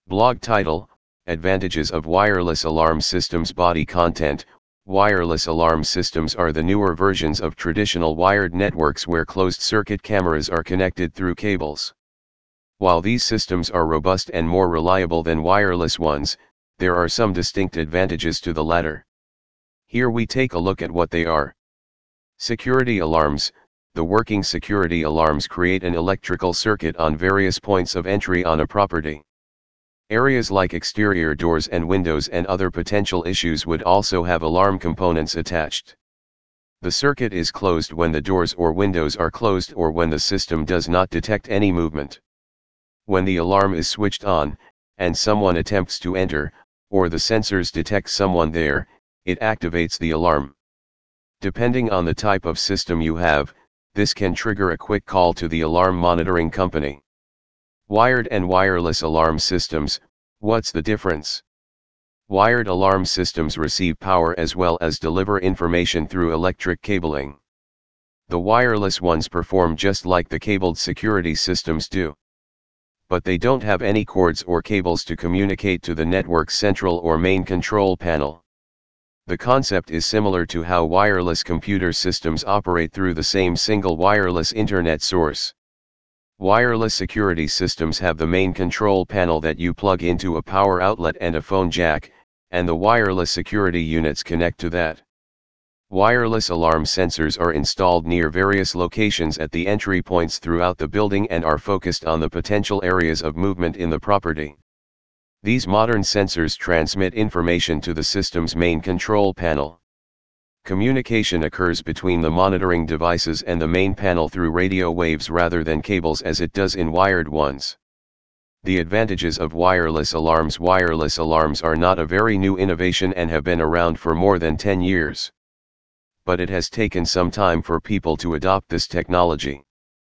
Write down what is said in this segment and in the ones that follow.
Blog title: Advantages of Wireless Alarm Systems. Body content: Wireless alarm systems are the newer versions of traditional wired networks where closed-circuit cameras are connected through cables. While these systems are robust and more reliable than wireless ones, there are some distinct advantages to the latter. Here we take a look at what they are. Security alarms: the working security alarms create an electrical circuit on various points of entry on a property. Areas like exterior doors and windows and other potential issues would also have alarm components attached. The circuit is closed when the doors or windows are closed or when the system does not detect any movement. When the alarm is switched on, and someone attempts to enter, or the sensors detect someone there, it activates the alarm. Depending on the type of system you have, this can trigger a quick call to the alarm monitoring company. Wired and wireless alarm systems: what's the difference? Wired alarm systems receive power as well as deliver information through electric cabling. The wireless ones perform just like the cabled security systems do. But they don't have any cords or cables to communicate to the network's central or main control panel. The concept is similar to how wireless computer systems operate through the same single wireless internet source. Wireless security systems have the main control panel that you plug into a power outlet and a phone jack, and the wireless security units connect to that. Wireless alarm sensors are installed near various locations at the entry points throughout the building and are focused on the potential areas of movement in the property. These modern sensors transmit information to the system's main control panel. Communication occurs between the monitoring devices and the main panel through radio waves rather than cables as it does in wired ones. The advantages of wireless alarms: wireless alarms are not a very new innovation and have been around for more than 10 years. But it has taken some time for people to adopt this technology.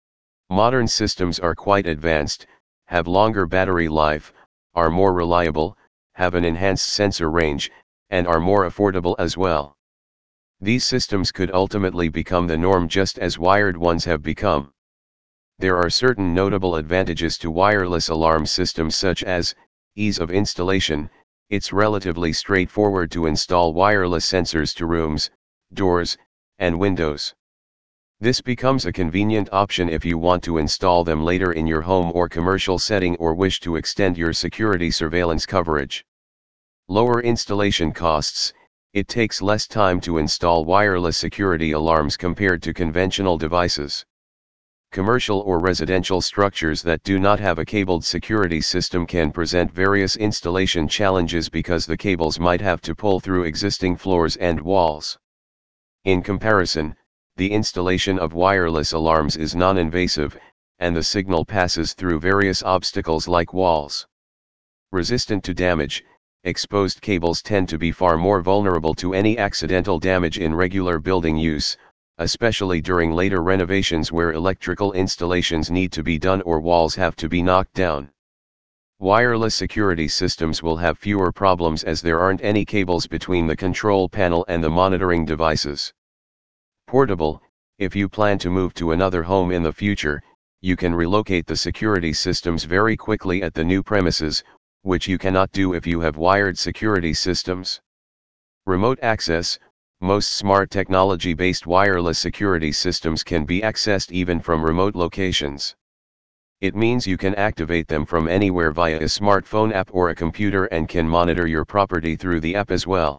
Modern systems are quite advanced, have longer battery life, are more reliable, have an enhanced sensor range, and are more affordable as well. These systems could ultimately become the norm just as wired ones have become. There are certain notable advantages to wireless alarm systems such as ease of installation. It's relatively straightforward to install wireless sensors to rooms, doors, and windows. This becomes a convenient option if you want to install them later in your home or commercial setting or wish to extend your security surveillance coverage. Lower installation costs: it takes less time to install wireless security alarms compared to conventional devices. Commercial or residential structures that do not have a cabled security system can present various installation challenges because the cables might have to pull through existing floors and walls. In comparison, the installation of wireless alarms is non-invasive, and the signal passes through various obstacles like walls. Resistant to damage: exposed cables tend to be far more vulnerable to any accidental damage in regular building use, especially during later renovations where electrical installations need to be done or walls have to be knocked down. Wireless security systems will have fewer problems as there aren't any cables between the control panel and the monitoring devices. Portable: if you plan to move to another home in the future, you can relocate the security systems very quickly at the new premises, which you cannot do if you have wired security systems. Remote access: most smart technology-based wireless security systems can be accessed even from remote locations. It means you can activate them from anywhere via a smartphone app or a computer and can monitor your property through the app as well.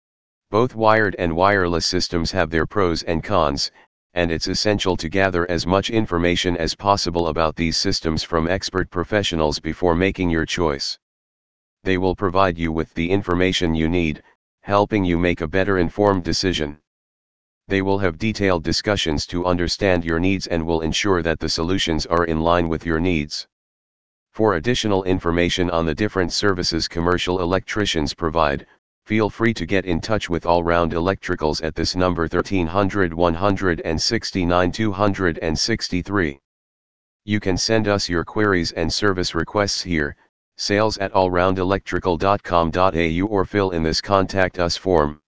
Both wired and wireless systems have their pros and cons, and it's essential to gather as much information as possible about these systems from expert professionals before making your choice. They will provide you with the information you need, helping you make a better informed decision. They will have detailed discussions to understand your needs and will ensure that the solutions are in line with your needs. For additional information on the different services commercial electricians provide, feel free to get in touch with All Round Electricals at this number 1300 169 263. You can send us your queries and service requests here, sales@allroundelectrical.com.au, or fill in this contact us form.